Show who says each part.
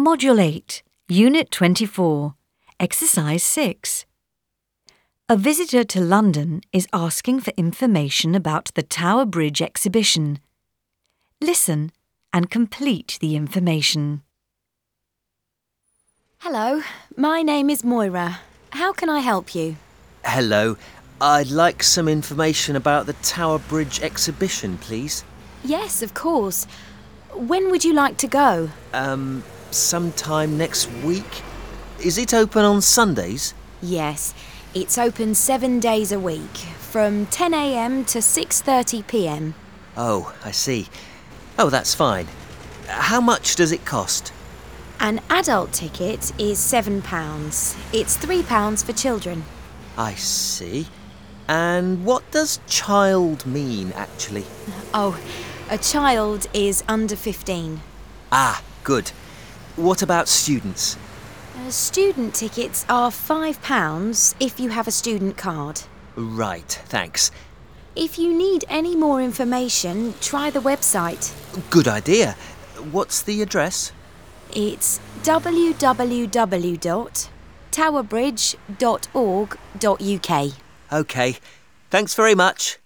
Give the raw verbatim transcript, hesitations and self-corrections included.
Speaker 1: Module eight, Unit twenty-four, Exercise six. A visitor to London is asking for information about the Tower Bridge exhibition. Listen and complete the information.
Speaker 2: Hello, my name is Moira. How can I help you?
Speaker 3: Hello, I'd like some information about the Tower Bridge exhibition, please.
Speaker 2: Yes, of course. When would you like to go?
Speaker 3: Um, sometime next week? Is it open on Sundays?
Speaker 2: Yes, it's open seven days a week, from ten a m to six thirty p m.
Speaker 3: Oh, I see. Oh, that's fine. How much does it cost?
Speaker 2: An adult ticket is seven pounds. It's three pounds for children.
Speaker 3: I see. And what does child mean, actually?
Speaker 2: Oh, a child is under fifteen.
Speaker 3: Ah, good. What about students?
Speaker 2: Uh, student tickets are five pounds if you have a student card.
Speaker 3: Right, thanks.
Speaker 2: If you need any more information, try the website.
Speaker 3: Good idea. What's the address?
Speaker 2: It's w w w dot tower bridge dot org dot u k.
Speaker 3: OK. Thanks very much.